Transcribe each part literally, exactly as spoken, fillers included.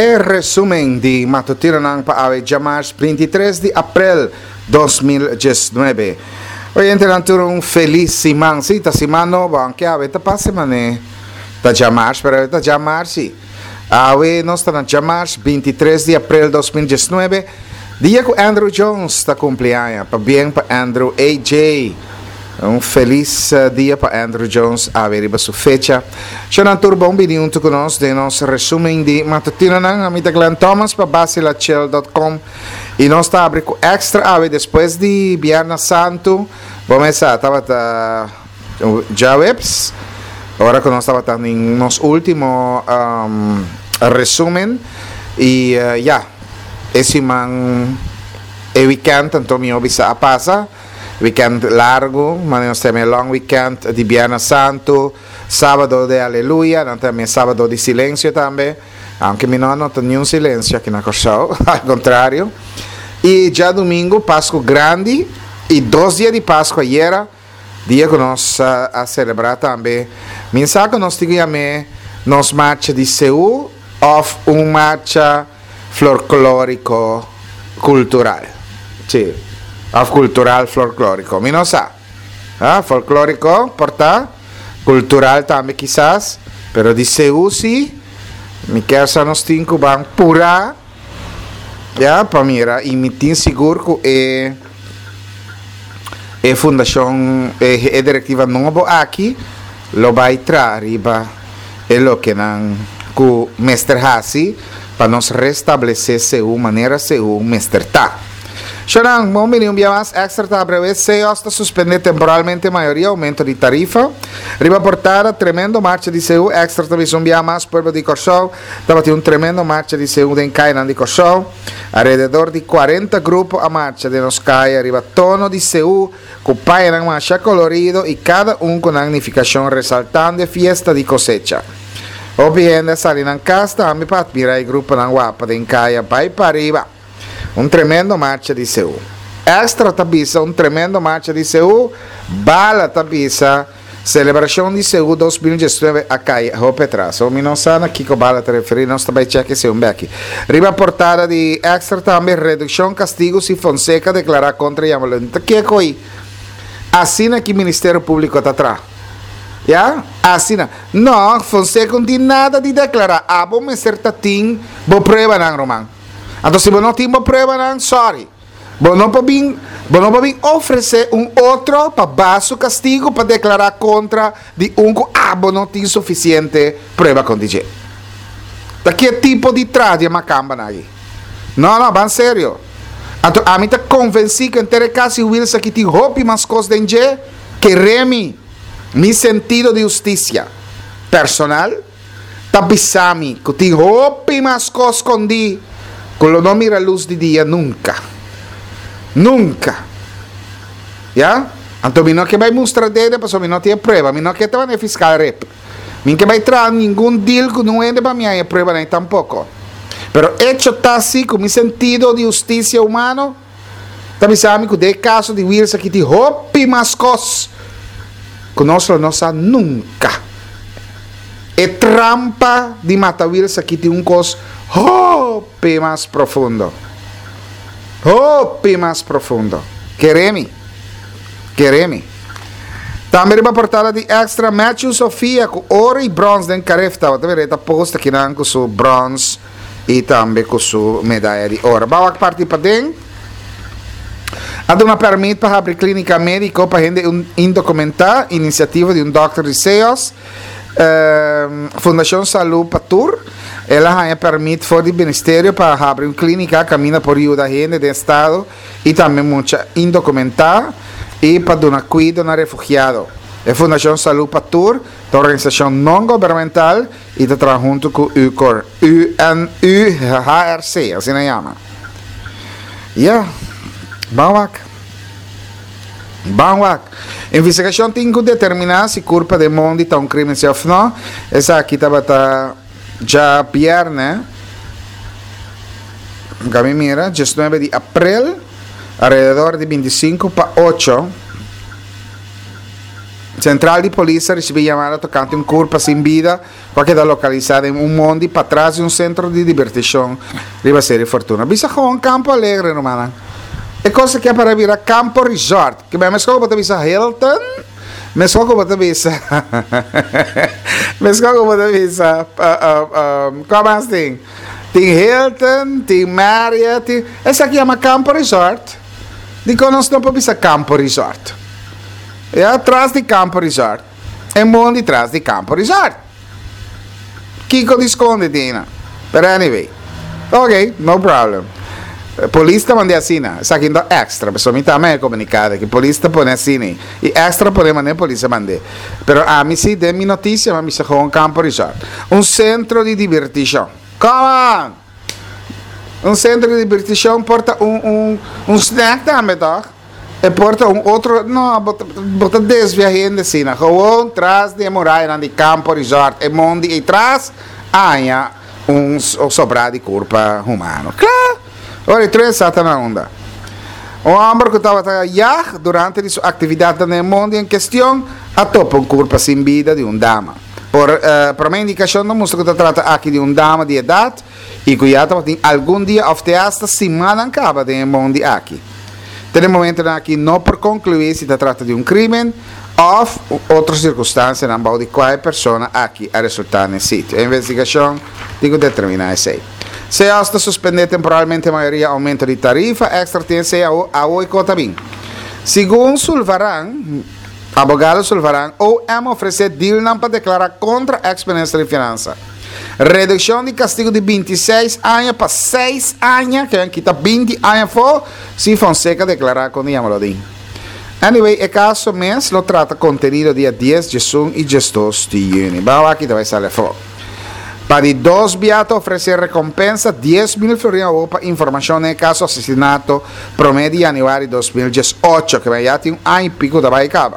E resumen di matutino ng paawe Jamars veintitrés de abril dos mil diecinueve. Oyente ng turong feliz simang si ta simano ba ang kiawe ta pasemane ta Jamars pero ta Jamars si awe nos ta na Jamars veintitrés de abril dos mil diecinueve. Dia ko Andrew Jones ta cumpleaños pa bien pa Andrew A J. Um feliz uh, dia para Andrew Jones a veriba su fecha. C'è un turbo un minuto con nos de nos resumen di matutino nang amita Glenn Thomas pa basilachel dot com e nos sta abrico extra ave después di Viernes Santo. Vamos a tava ta já webs. Ora con nos tava ta in nos último um, resumen e uh, ja esse man e weekend tanto mi obisa a pasa. Weekend largo, ma nós temos long weekend di Viernes Santo, sábado de Aleluia, nós temos sábado di silêncio também, anche mi non tem nenhum silêncio aqui na Corsão, ao contrário. E já domingo, Páscoa grande, e dois dias de Páscoa era, dia que nós a, a celebrar também. Mensagem que nós tínhamos, nós marcha de Seul, of uma marcha folclórico cultural. Sim. Of cultural folclórico, mi no sa, ah, folclórico, porta, cultural também quizás, pero di Seul si, mi quer nos cinco bang pura, ya, pa mira, e mi tin seguro que é é fundação, é, é diretiva novo aqui, lo vai trariba, é lo que não, que mestre hasi, para nos restabelecer Seul, maneira Seul, mestre tá. Xarang, um milhão de mais extra tá breve, se está suspender temporalmente a maioria aumento de tarifa. Riba portada, tremendo marcha de Seul, extra também um dia mais pueblo de Corsão, estava tendo um tremendo marcha de Seul em Cainan de Corsão, alrededor de quarenta grupos a marcha de nos cai, arriba tono de Seul, com painan marcha colorido e cada um com magnificação resaltando a fiesta de cosecha. Obviamente, salinan casta, a mi pat mira i grupo nan guapa de Encaia, vai para arriba. Um tremendo marcha de Seul. Extra tabisa, um tremendo marcha de Seul. Bala tabisa, celebração de Seul dois mil e dezenove a Caia, roupa atrás. O Minosana, Kiko Bala te referir, nós também cheque Seul Becky. Riba portada de extra também, redução castigos e Fonseca declarar contra Yamalanta. Que é coi? Assina que o Ministério Público está atrás. Já? Assina. Não, Fonseca não tem nada de declarar. Ah, bom, me certatin, vou prova não, Román. Então, se você não tem uma prova, não, sorry. Você não pode oferecer um outro para baixo castigo para declarar contra de um que ah, você não tem suficiente prova com D J. Da que tipo de trade é macamba aí? Não, não, bem sério. Então, a mim está convencido que em ter caso Wilson que tem roupa mais coisas de D J que remi mi sentido de justiça personal, tabisami que tem roupa mais coisas com D J. Quando não mira a luz de dia, nunca. Nunca. Já? Então, eu não que vai mostrar dele, porque eu não tenho prova. Eu não que estava no fiscal rep. Eu que vai trazer nenhum deal que não é para mim, é prova nem tampouco. Pero hecho está assim, com o sentido de justiça humano, também sabe que de caso de Wilson que tem roupa e mais coisas, que nós não sabemos nunca. É trampa de matar Wilson que tem um coisa hope mais profundo. Hope mais profundo. Queremi. Queremi. Também uma portada de extra Matthew Sofia com ouro e bronze den carefta. Você vê a posta aqui com seu bronze e também com sua medalha de ouro. Bawak parte para dentro. Há uma permite para abrir clínica médica para gente indocumentar iniciativa de um doctor de Seos. Uh, Fundação Saúde Patur, ela é permite for do Ministério para abrir uma clínica, caminha por ajuda a gente do Estado e também muita indocumentada e para dar cuidado a refugiados. A Fundação Saúde Patur, a organização não governamental e está trabalhando junto com o U N H R C, assim se chama. Yeah, bawak. Bawak. A investigação tem que determinar se culpa de mundo está um crime ou não. Essa aqui estava já viernes, kami mira, dezenove de abril, alrededor de veinticinco para ocho. Central de polícia recebeu chamada tocante um corpo sem vida, que está localizado em um monte para trás de um centro de divertição de Série Fortuna. Bisa gewoon Campo Alegre, romana. É coisa que é para virar Campo Resort. Que me escolho para bisa Hilton, me escolho para bisa, me escolho para bisa, como assim? Tem Hilton, tem Marriott, tem... essa aqui é uma Campo Resort. Dico non sto para bisa Campo Resort. É atrás de Campo Resort. É mundo atrás de Campo Resort. Kiko disconde Dina. But anyway. Ok, no problem. Polista manda assina. Sa che do extra. Pessoa mi também é comunicada que polista põe assina. E extra põe mandar polícia mandar. Pero a mi si de mi notícia, ma mi sa con Campo Resort. Un centro di divertição. Come on! Un centro di divertição porta un, un, un snack também, toch? E porta um outro, não, bota, bota desvia gente assim, gewoon traz de muralha de Campo Resort, e mundo e traz, há um sobrado de corpo humano. Claro! Ora, três sata na onda. O homem que estava já durante a sua atividade no mundo em questão, a topa um corpo sem vida de uma dama. Por, uh, por uma indicação, não mostra que se trata aqui de uma dama de idade, e que já tem algum dia, ou até esta semana, acaba de mundo aqui. Até o momento aqui não por concluir se trata de um crime ou outra circunstância na qual de qualquer pessoa aqui a resultar nesse sítio. A investigação tem que determinar isso aí. Se está suspender temporalmente a maioria aumento de tarifa, extra tem que ser a oi cota bem. Segundo Sulvaran, abogado Sulvaran, ou é oferecer deal para declarar contra a ex-ministra de Finanças. Redução de castigo de vinte e seis anos para seis anos, que quita vinte anos fora, se Fonseca declarar com Yamalodin. Anyway, o caso mês lo trata contenido dia dez de junho e dois de junho. Vamos aqui, vai sair fora. Para dois beatos oferecer recompensa dez mil florins para informação no caso assassinato promedio de janeiro de dois mil e dezoito, que vai já ter um ano e pico da vai acabar.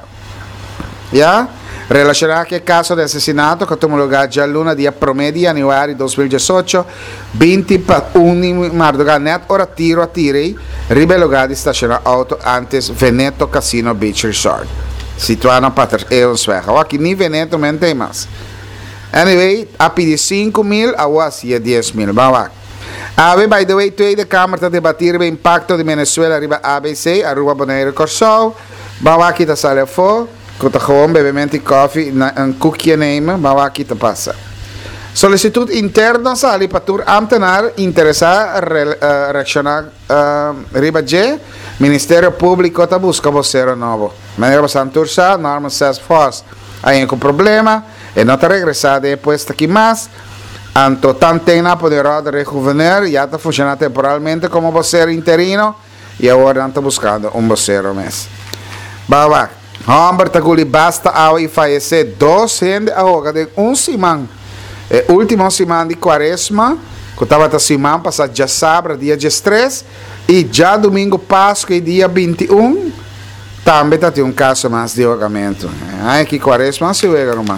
Já? Relacionado com o caso de assassinato que tomou lugar já luna dia promedio de janeiro de dois mil e dezoito, vinte para um madrugada net, ora tiro a tirei, ribe lugar de estacionar auto antes Veneto Casino Beach Resort. Situado para é um sueco. Aqui nem Veneto não tem mais. Anyway, a pedir cinco mil, a o é dez mil. Vamos lá. A by the way, toda a Câmara está debatir o impacto de Venezuela arriba A B C, a Rua Bonaire Corsol. Vamos aqui, está saindo fora. Que está gewoon bebimento de coffee, um cookie nemen, maar waar kita passa. Solicitude interna sali para tur ambtenaar interessar uh, reaccionar uh, riba G, Ministério Público está busca vocero novo. Maneira bastante tursa, norma says force. Aí com problema, e não está regressar depois aqui mais. Anto tantena poderá rejuvener, já está funcionando temporalmente como vocero interino, e agora não está buscando um vocero mês. Baba. Homem taguli basta ao e falecer dois gente agora de um semana. É último semana de quaresma, que estava a semana passada já sábado, dia três, e já domingo Páscoa, dia vinte e um, também está um caso mais de ahogamento. Ai que quaresma se vê, irmão.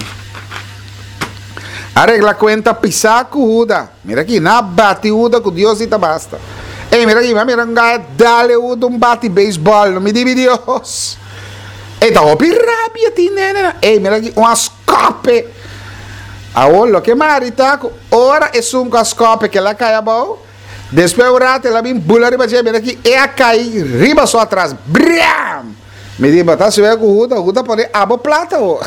Arregla conta pisaco uda. Mira aqui, na bate uda com Deus e tá basta. Ei, mira aqui, mira um gato, dale uda um bate beisebol, não me dividios. E dopo il rabbia ti nena e mi raghi una scope a ollo che marita ora è su un scope che la caia boh después urate la bin bulla riba je mi raghi e a cai riba so atrás bram mi diba tá se vê com ruda ruda pode abo plata o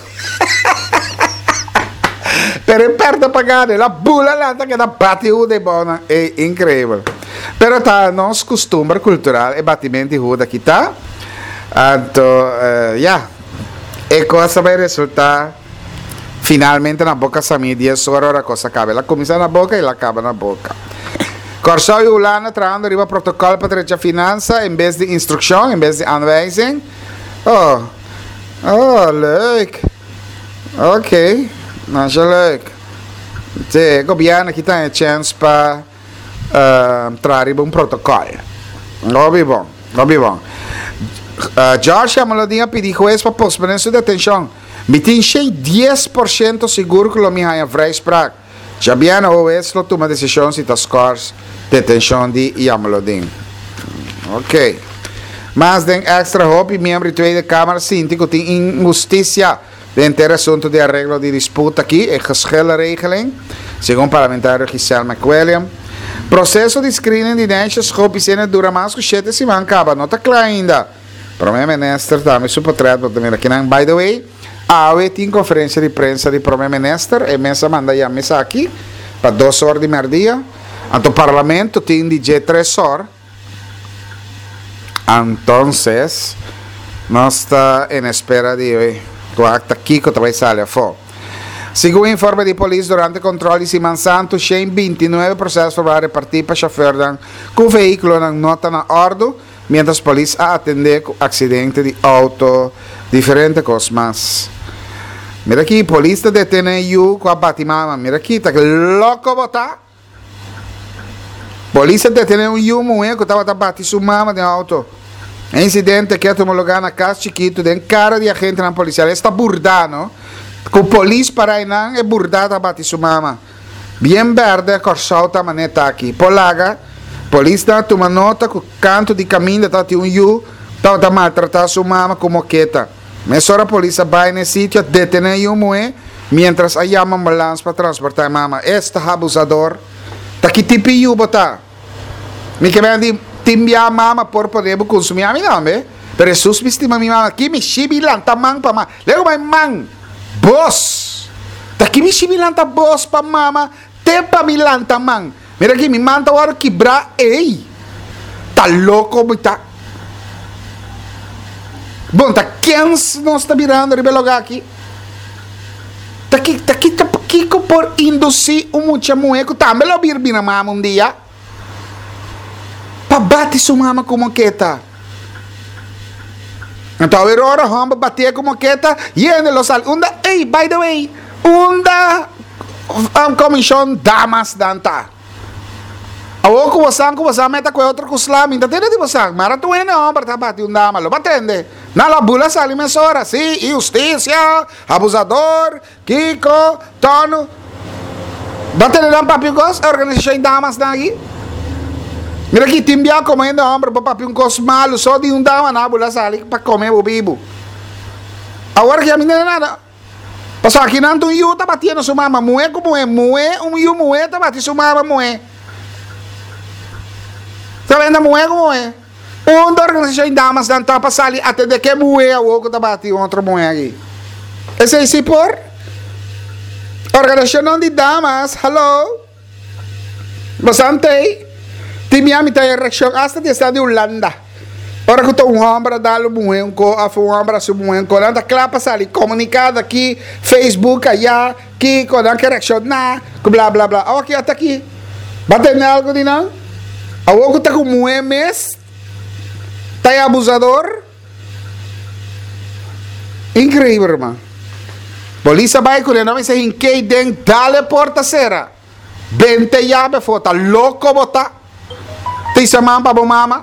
per perda pagare la bulla là che da batti ruda è buona è incredibile però tá nos costume cultural e battimenti ruda aqui tá. Anto, uh, yeah. E cosa vai resultar finalmente na boca sami diez horas a cosa cabe. La comincia na boca e la acaba na boca. Corsau e Ulana traindo arriba protocolo para a finança em vez de instrução, em vez de aanwijzing. Oh, oh, leuk. Ok, não é leuk. O governo aqui tem a chance para uh, trazer um protocolo. Não bom, não bom. Uh, George Amalodinha pediu juez para posponer sua detenção. Me tinha dez por cento seguro que o meu é vrijspraak. Já bem o juez lo toma decisão se tas scores detenção de Amalodinha. Ok. Mas den extra hoop, membro de Tweede Kamer síndico tem injustiça de interassunto de arreglo de disputa aqui é geschillenregeling, segundo parlamentario Giselle McWilliam. Processo de screening de nexos roupisene dura mais que sete semanas, acaba, não está claro ainda. Primeiro-Ministro também supotredo, aqui não, by the way, a AWE tem conferência de prensa de Primeiro-Ministro, e mesa manda já mesa aqui, para duas horas de meio-dia. Então o Parlamento tem de três horas. Então, nós estamos em espera de o acta aqui que vai sair fora. Segundo o informe de polícia, durante o controle de Siman Santo, vinte e nove processos foram repartidos para o chofer com o veículo não está na ordem, mientras a polícia atende com acidente de auto, diferentes coisas mais. Mira aqui, a polícia detém o com a batimama. Mira aqui, está louco botar. Polícia detém um yu muito que estava batendo sua mama de auto. Incidente que tomou lugar na casa chiquito de cara de agente na polícia. Ele está burdando. Com a polícia para aí não é burdada batendo sua mama. Bem verde, corsal tá maneta aqui. Polaga, polícia toma nota com o canto de caminho está um yu, estava maltratando sua mama com moqueta. Mas a polícia vai nesse sítio, detém o muito, mientras a chama ambulância para transportar a mama. Este abusador. Taki tipi yu bota. Mi que di timbia mama por poder consumir a mim não, be? Pero Jesus me estima mi mama aqui me chibilan tamang pa ma. Lego mai mang. Boss. Taki me chibilan ta boss pa mama, tempa mi lan tamang. Mira aqui mi manta war quebra ei. Tá louco muita. Bom, tá quem não está virando ribelogar aqui? Tá aqui, tá aqui, tá aqui por induzir um mucha mueco também lo birbi na mama um dia. Pa bate sua mama com moqueta. Então a hora hamba bater com moqueta e ele lo sal. Unda, hey, by the way, unda um comissão damas danta. Awo ko wasang ko wasang meta ko outro kuslam, ainda tem de wasang. Mara tu ene homem tá bate um dama, lo batende. Na labula sali mesora, sim, justiça, abusador, Kiko, Tono. Batende dan papi kos, organização damas daqui. Mira aqui, timbia comendo homem para papi um kos malo, só de um dama na labula sali para comer o bibo. Agora que a menina nada. Passou aqui não tu yu tá batendo sua mama, moe como é, moe, um yu moe tá batendo sua mama moe. Tá vendo moe como é? Uma organização de damas não está passando ali até de que moe a outra bate outra moe aqui. Esse é esse por organização de damas, hello. Bastante. Timiami tá em reação hasta de estado de Holanda. Ora que um homem dá o moe um co, a um homem su moe um co, anda claro passar ali comunicado aqui, Facebook allá, aqui com a reação na, blá blá blá. Ok, até aqui. Batendo algo de não? A outra está com moe mes. Tá abusador. Incrível, irmão. Polícia vai com ele, não vai ser em que den dale porta cera. Vente já be fota louco bota. Tem chamam para mama.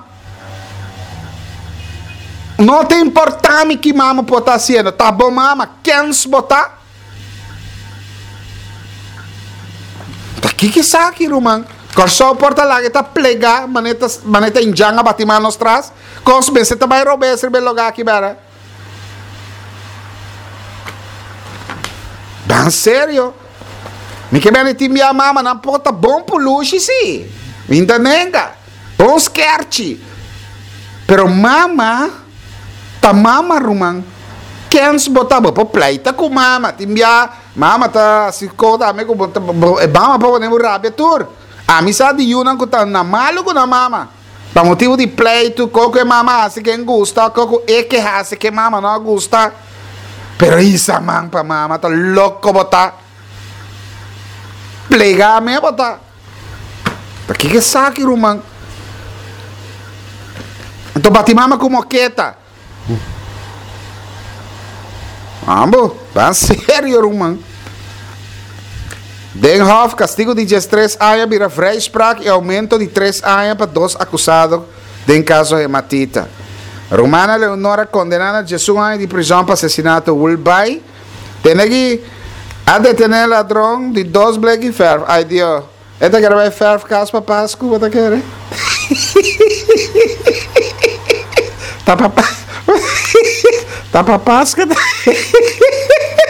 Não tem importância que mama pode estar sendo. Tá bom mama, quem se botar? Tá aqui que saque, irmão. Corso porta lá que tá plega, maneta maneta injanga batimar nos traz. Cos bem, você tá vai roubar esse lugar aqui, bara. Bem sério. Me que bem te minha mama na porta bom pro luxo sim. Ainda nega. Bom sketch. Pero mama tá mama rumang. Quem se botar bo pleita com mama, timbia, mama tá se coda me com é mama para poder rabia tur. A amizade de Yunan que está na malo com a mama. Para motivo de pleito, coco é mama hace quem gusta, coco é que hace que mama não gusta. Pero isso man para mama tá louco botar. Plegar me botar. Para que que saque rumang? Então bate mama com moqueta. Ambo, tá sério rumang. Den Hof, castigo de três anos vira vrijspraak e aumento de três anos para dois acusados em caso de Matita. Romana Leonora condenada a dez anos de prisão para assassinato Ulbay. Tem aqui a detener ladrão de dois black e ferro. Ai Deus, esta que vai ferro caso para Páscoa, o que quer? Tá para Tá para Páscoa?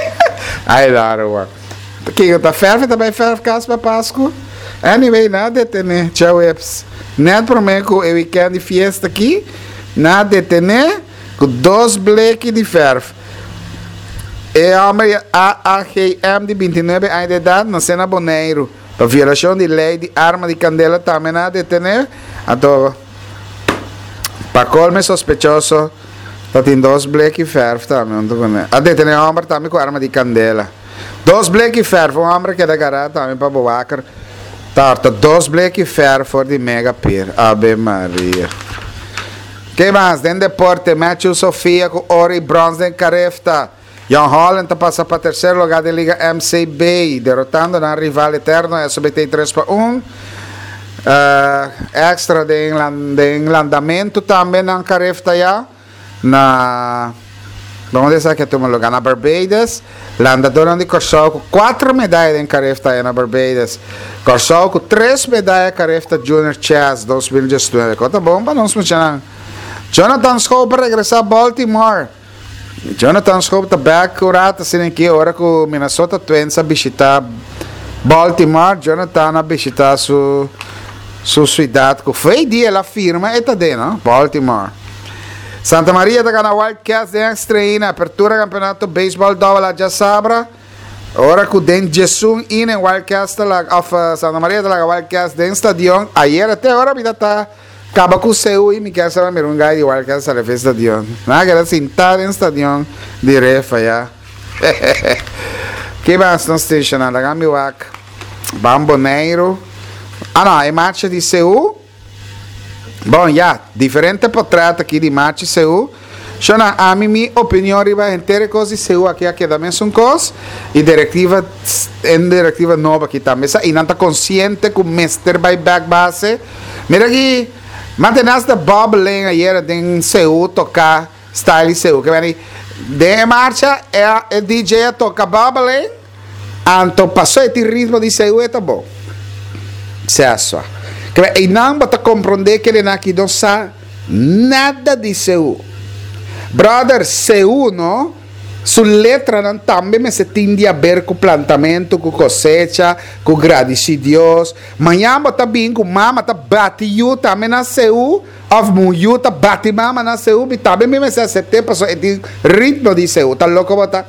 Ai, Laro. Que tá ferve também ferve casa para Páscoa. Anyway, nada de ter, tchau, eps. Net para mim com o weekend de fiesta aqui, nada de ter, com dois bleques de ferve. E a A G M de vinte e nove anos de idade, na cena Boneiro, para violação de lei de arma de candela também nada de ter. Então, para colme sospechoso, tá tem dois bleques de ferve também. A de ter homem também com arma de candela. Dois bleques de ferve, um homem que é da garagem também para boacar. Tarta, dois bleques de ferve for de mega pier. Ave Maria. Que mais? Den deporte, Matthew Sofia com ouro e bronze em Carefta. Jan Holland passa para terceiro lugar da Liga M C B, derrotando na rival eterno S B T três para um. Uh, extra de, de enlandamento também na Carefta já. Na... Vamos dizer que toma lugar na Barbados. Landador de Corsol com quatro medalhas em Carefta na Barbados. Corsol com três medalhas Carefta Junior Chess dois mil e dezenove. Conta bom para nós funcionar. Jonathan Scope para regressar a Baltimore. Jonathan Scope está back curado assim aqui agora com Minnesota Twins a visitar Baltimore. Jonathan a visitar sua sua cidade com foi dia la firma e tá dentro, Baltimore. Santa Maria está ganhando Wildcats de estreia, apertura campeonato baseball double já sabra. Ora com den Jesus in en Wildcats of Santa Maria está ganhando Wildcats de estadion. Ayer até agora vida tá acaba com o seu e me quer saber mer um gai de Wildcats a fez estadion. Na que era sentar em estadion de refa já. Que mais não station na Gamiwak. Bamboneiro. Ah não, é marcha de Seul. Bom, já, diferente portrait aqui de Marchi Seul. Shona, a mim, minha opinião, riba inteira coisa de Seul aqui, aqui também são coisas. E diretiva, em diretiva nova aqui também. E não está consciente que o Mister Buyback base. Mira aqui, mantenas da Bob Lane ayer em Seul, tocar style Seul. Que vem de marcha, é o D J a tocar Bob Lane. Então, passou esse ritmo de Seul e tá bom. Se é só. E não bota compreender que ele não aqui não sabe nada de Seul. Brother, Seul, não? Sua letra não também me se tem a ver com plantamento, com cosecha, com gradici Deus. Manhã bota bem com mama, tá bate you também na Seul. Of muyu, tá bate mama na Seul. E também me se acertei, passou esse ritmo de Seul. Tá louco, bota?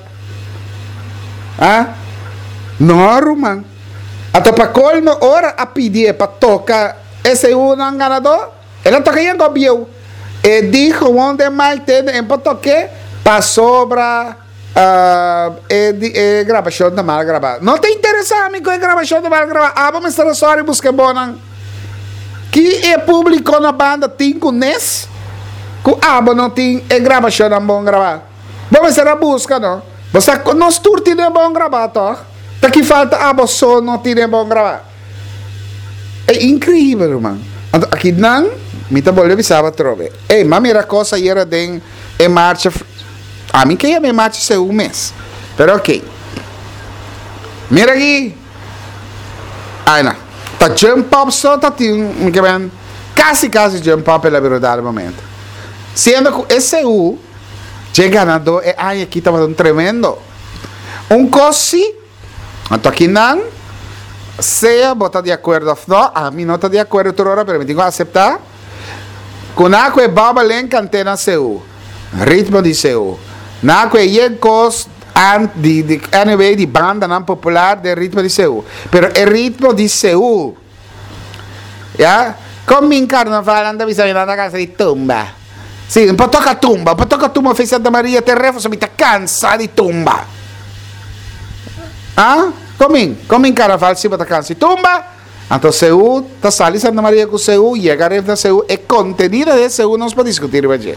Ah? Não, Roman. Até para colmo, ora a pedir para tocar esse um ganador, ele toca em Gobiel. E dijo onde mais tem para tocar para sobra uh, e, e gravação de mal gravar. Não te interessa a mim com a gravação de mal gravar. Ah, vamos estar só e buscar bonan. Que é público na banda tem com Nes? Com abo não tem e gravação não bom gravar. Vamos estar a busca, não? Você não turti de bom gravar, tá? Tá que falta abo só não tem bom gravar. É incrível, irmão. Aqui não, me tá bolando sábado trove. Ei, mas mira coisa aí era de em marcha. A mim que ia me marcha ser um mês. Pero ok. Mira aqui. Ai não. Tá jump up só tá tem que bem. Quase quase jump up pela verdade momento. Sendo que esse U de ganador é ai aqui tava um tremendo. Um cosi. Então aqui não. Sea bota de acordo no, a mim não está de acordo toda hora, pero me tenho que aceitar. Com naco é baba len cantena seu, ritmo de seu. Naco é yencos de de anyway de banda não popular de ritmo de seu, pero é ritmo de seu. Já, como em carnaval anda visando na casa de tumba. Sim, um pouco toca tumba, um pouco toca tumba fez Santa Maria Terrefo, se me está cansado de tumba. Ah? Comem, comem carnaval se bota cansa e tumba. Então Seul, tá sali Santa Maria com Seul e a garota Seul é contenida de Seul, não se pode discutir hoje.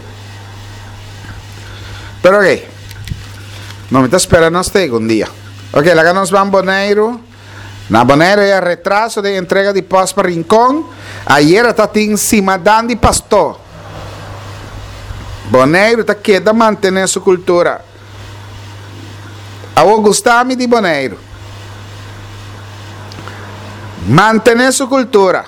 Pero ok, não me está esperando nós ter um dia. Ok, lá nós vamos Boneiro. Na Boneiro é retraso de entrega de pós para Rincón. Ayer está em cima de pastor. Boneiro está queda manter sua cultura. Eu gostava de Boneiro. Mantener sua cultura.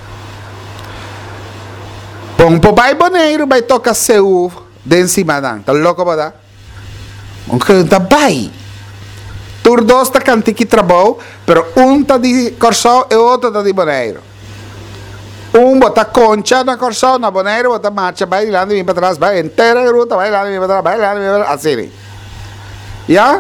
Pong po vai Boneiro, vai tocar Seul de em cima dan. Tá louco para dar? Um canta vai. Tur dos tá cantiki trabalho, pero um tá de Corsol e outro tá de Bonaire. Um bota concha na Corsol, na Bonaire, bota marcha, vai lá e vem para trás, vai inteira a ruta, vai lá e vem para trás, vai lá e vem para trás, assim. Ya?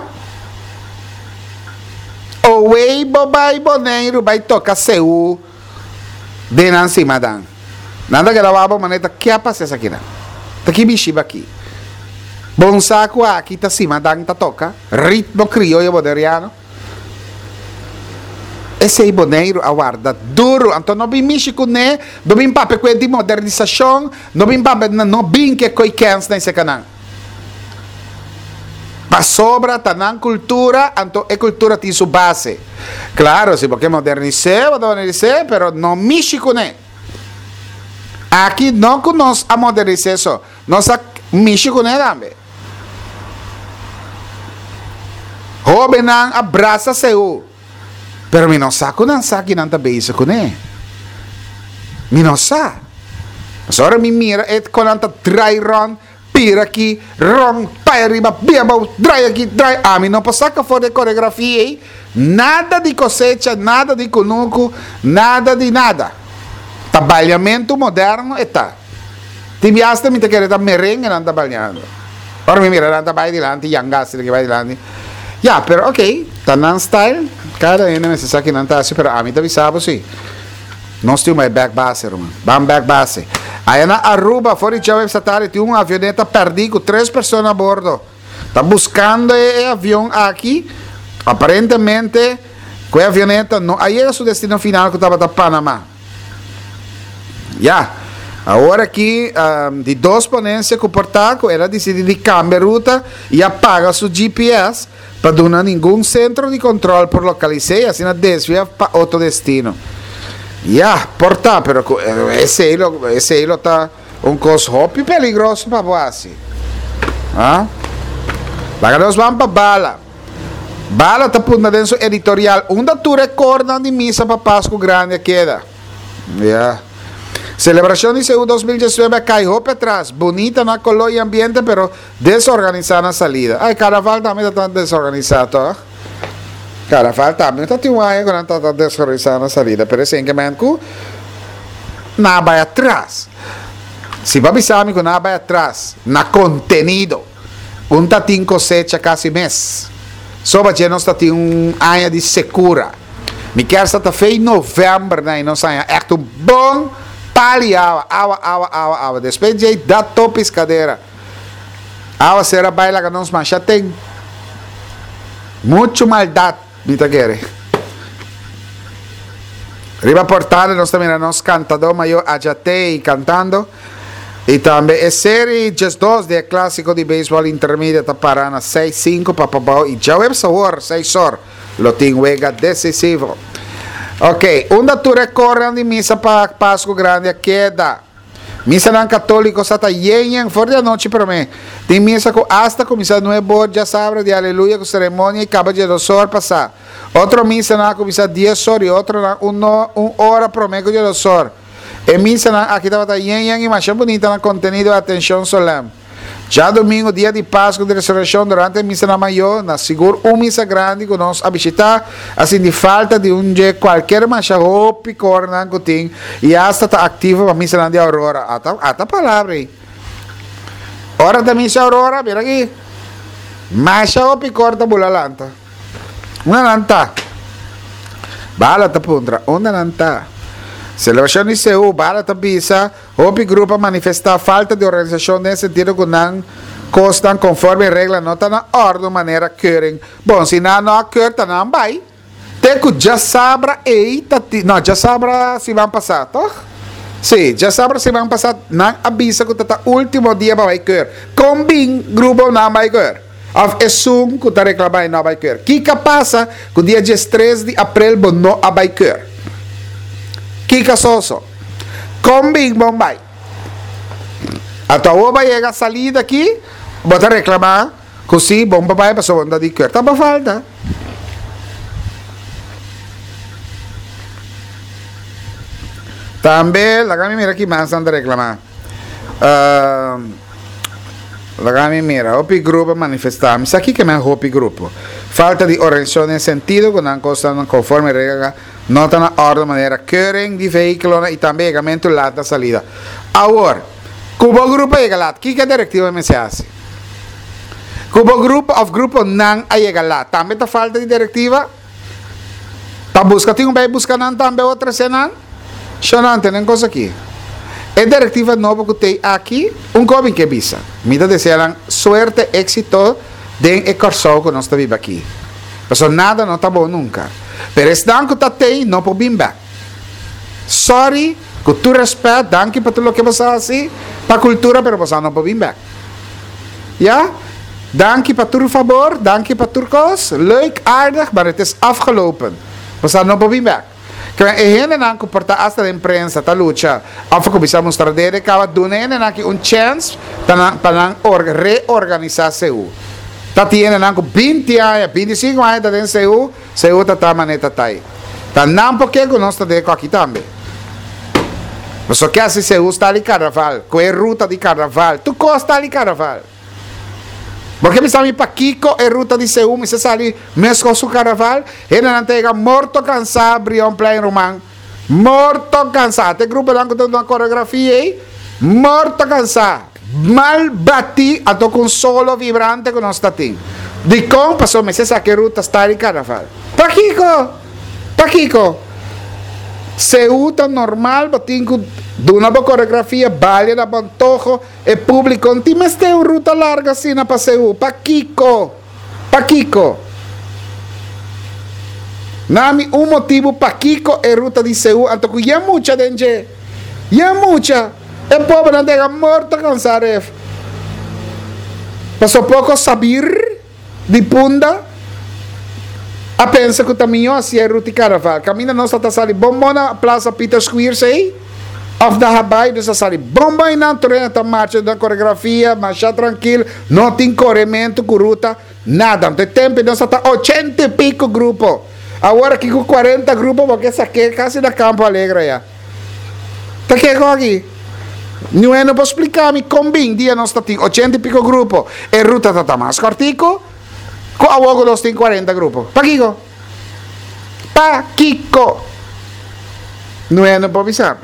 O way vai Bonaire, vai tocar seu de Nancy Madame. Nada que lavava maneta, que a passa essa aqui, né? Tá aqui bichiba aqui. Bom saco aqui tá cima, dan tá toca. Ritmo crioulo boderiano. Esse é boneiro aguarda duro. Então não vem mexer com né, não vem papo com de modernização, não vem papo não vem que coi cans nesse canal. Pa sobra tanan cultura, então é cultura tem sua base. Claro, se porque modernizar, vai modernizar, pero não mexe com né. Aqui não que nós a modernizar só, nós a mexe com né também. Jovem não abraça seu. Pero mi não saco não sabe não tá bem isso com né. Mi não sabe. Mas agora me mira é quando anta dry run, pira aqui, run, pai arriba, beba, dry aqui, dry. Ah, mi não passa que for de coreografia aí. Nada de cosecha, nada de cunuco, nada de nada. Trabalhamento moderno e tá. Ti hasta mi te querer tá merengue não trabalhando. Ora me mira não tá vai dilante, yangas que vai dilante. Ya, pero ok, tá nan style. Cada ene me sa que não tá assim, pero a mim tá avisado sim. Nós temos mais back base, irmão. Vamos back base. Aí na Aruba, fora de Chave Satari, tem uma avioneta perdida com três pessoas a bordo. Tá buscando o avião aqui. Aparentemente, com a avioneta, não. Aí era o destino final que estava na Panamá. Ya. Agora aqui, um, de duas ponências que o portaco, ela decide de cambiar ruta e apaga seu G P S para não ter nenhum centro de controle por localizar e assim desvia para outro destino. Ya, porta, pero esse hilo, esse hilo tá um coisa hop peligroso para você. Ah? Lá nós vamos para bala. Bala tá punta dentro editorial. Onde tu recorda de missa para Páscoa grande queda. Ya. Celebração de Seul dois mil e dezenove caiu para trás, bonita na color e ambiente, pero desorganizada na salida. Ai, carnaval também está desorganizado. Ó. Carnaval também está tão aí quando está desorganizado na salida, pero esse enquanto nada vai atrás. Se vai avisar que nada vai atrás, na contenido, um tá tem cosecha quase mês. Só para que nós tá tem um ano de secura. Me quer estar feio em novembro, né? Não sai, é um bom pali awa, awa, awa, awa, awa. Depois de dar topis cadeira. Awa será baila que não se mancha. Tem muito maldade, me tá querendo. Riba Portale, nós também nós cantador maior Ajatei cantando. E também é série Just dois de clássico de beisebol intermediate da Parana seis cinco papabau e já é sabor seis horas. Lo tem wega decisivo. Ok, onde tu recorre de missa para Páscoa grande a queda. Missa não católico está yen for de noite para mim. Tem missa com hasta começar nueve já sabe de aleluia com cerimônia e acaba de dos horas passar. Outra missa não começar dez horas e outra na uma hora para mim com de dos horas. E missa não aqui estava yen yen e mais bonita na conteúdo de atenção solene. Já domingo, dia de Páscoa de ressurreição, durante a missa na maior, na seguro uma missa grande que nós a visitar, assim de falta de um dia qualquer mancha ou picor na cotim e hasta está ativo a missa de Aurora. Ata, ata palavra aí. Hora da missa Aurora, mira aqui. Mancha ou picor da bulalanta. Uma lanta. Bala ta puntra, uma lanta. Celebração de Seul, bala tabisa, houve grupo a manifestar falta de organização nesse sentido que não constam conforme regra não está na ordem maneira querem. Bom, se não não quer, tá não vai. Tem que já sabra e não já sabra se vão passar, tá? Sim, já sabra se vão passar, não avisa que tá último dia para vai querer. Combin grupo não vai querer. É sum que tá reclamando não vai querer. Que que passa que dia três de abril não vai querer? Kika Soso, Combing Bombay. Até o vai chegar a salida aqui, bota reclamar, così, bom babai, passou onda de quer, tá pra falta. Também, lá kami mira aqui mais anda reclamar. Uh, lá kami mira, hopi grupo manifestar, mas aqui que é hopi grupo. falta de organización en sentido, que não constan conforme regla, não estão na ordem, maneira, keuring de veículo e também equipamento lata salida. Agora, cubo grupo chega lá, que que a diretiva me se hace? Cubo grupo of grupo não a chega lá, também tá falta de diretiva? Tá busca, tem um bem busca não também outra cena? Só não tem coisa aqui. A diretiva nova que tem aqui, um copo que visa. Me desejan suerte, éxito, den e corso que nós estamos aqui. Porque nada não está bom nunca. Pero esse danco que tem, não pode vir back. Sorry, com tu respeito, danke para tudo o que você assim, para a cultura, pero você não pode vir back. Ja? Danke para tu favor, danke para tu kos, leuk, aardig, maar het is afgelopen. Você não pode vir back. Que é gente não comporta hasta da imprensa, tá luta. Af começar a mostrar dele, acaba dando aqui um chance para reorganizar C U. Tá tendo não vinte anos, vinte e cinco anos da C U, C U tá tá maneta tá aí. Tá não porque que nós tá de aqui também. Mas só que assim C U está ali carnaval, com a ruta de carnaval, tu costa ali carnaval. Porque me sabe para Kiko é ruta de C U, me se sali mesmo com o carnaval, ele não tem morto cansado, Brion Plain Roman, morto cansado, tem grupo lá que tem uma coreografia aí, morto cansado, mal bati, a to com solo vibrante que nós está tendo. De como passou, me se sabe que ruta está ali carnaval. Para Kiko, para Kiko, C U tá normal, batin com de uma boa coreografia, vale da bantojo, é público, não tem mais uma ruta larga assim na passeio, para Kiko, para Kiko. Nami um motivo para Kiko é ruta de C U, então que é muita gente, é muita, é pobre não tem morto cansado. Passou pouco saber de punda, a pensa que também assim é ruta de carnaval, caminha nossa tá sali, bom na Plaza Peter Square, sei? Of da Habai, dus dat sali bomba e não treina a marcha da coreografia, marcha tranquilo, não tem corrimento, curuta, nada. Não tem tempo, nós está oitenta e pico grupo. Agora aqui com quarenta grupos, porque essa aqui é quase da Campo Alegre já. Tá que aqui? Não é não posso explicar, me combin dia nós está oitenta e pico grupo. E ruta está mais cortico, com a outra nós tem quarenta grupos. Pa Kiko? Pa Kiko? Não é não pode avisar.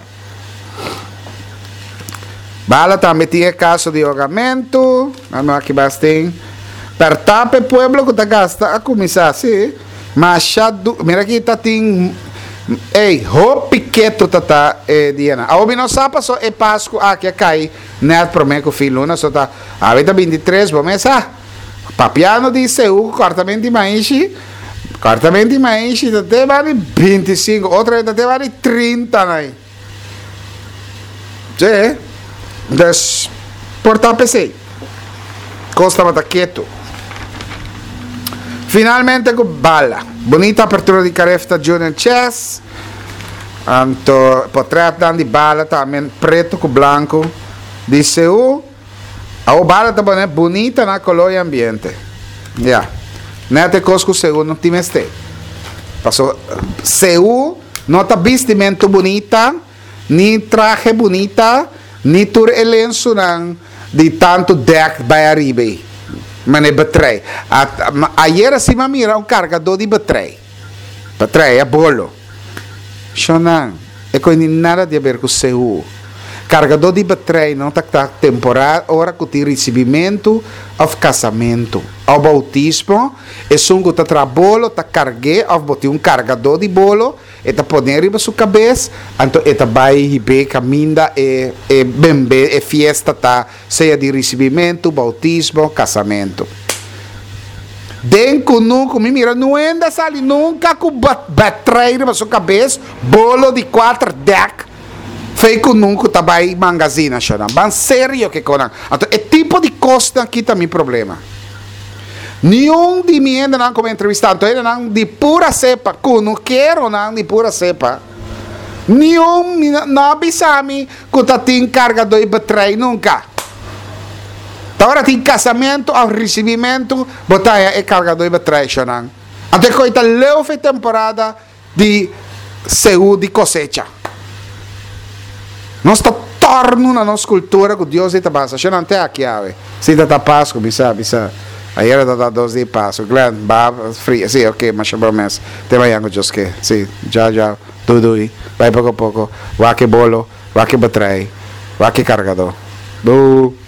Bala também tinha caso de ahogamento, não aqui bastante. Per tape pueblo que tá gasta a começar assim, mas já mira aqui tá tem, ei, ho piqueto tá tá eh, Diana. A obi não sabe só é Páscoa aqui cai, né para mim que filho não só tá, a vinte e três vamos essa, papiano de C U, cortamento de maíz, cortamento de maíz, até vale vinte e cinco, outra até vale trinta né. Sim. Dus, portar P C. Costa mata quieto. Finalmente com bala. Bonita apertura de Carefta Junior Chess. Anto, portrait dan di bala também preto com branco. De C U. A bala também é bonita na color e ambiente. Já. Yeah. Nete cosco C U não tem este. Passou C U, nota vestimento bonita, ni traje bonita, ni tur elenço não de tanto deck by arriba. Mas é batrei. Ayer assim me mira um carregador de batrei. Batrei é bolo. Shonan, é coisa nada de ver com C U. Carregador de batrei não está temporário, hora que tem recebimento of casamento. Ao bautismo, é um que está bolo, está carregue, ou botar um carregador de bolo, e está pondo riba sua cabeça, então está vai ribe caminha e e bembe e fiesta tá, seja de recebimento, bautismo, casamento. Denco nunca, me mira, não anda sali nunca com batrei riba sua cabeça, bolo de quatro deck. Feiko nunca tá vai magazina, chana. Ban sério que conan. Então, é tipo de costa aqui também problema. Nenhum de mim ainda não como entrevistado, ainda não de pura cepa, que não quero não de pura cepa. Nenhum não avisame que tá tem carregador de bateria nunca. Agora tem casamento, ao recebimento, botar é carregador de bateria, chana. Até que está leve temporada de C U de cosecha. Nós está torno na nossa cultura que Deus está passando. Se não tem aqui, se está Páscoa, bisa, bisa. Ayer dá dois de passo. Glenn, ba free. Sim, ok, mas promessa. Tema yang ko Diyos ke. Sim, já já. Tudoy. Vai pouco a pouco. Waki bolo. Waki batray. Waki cargador. Boo.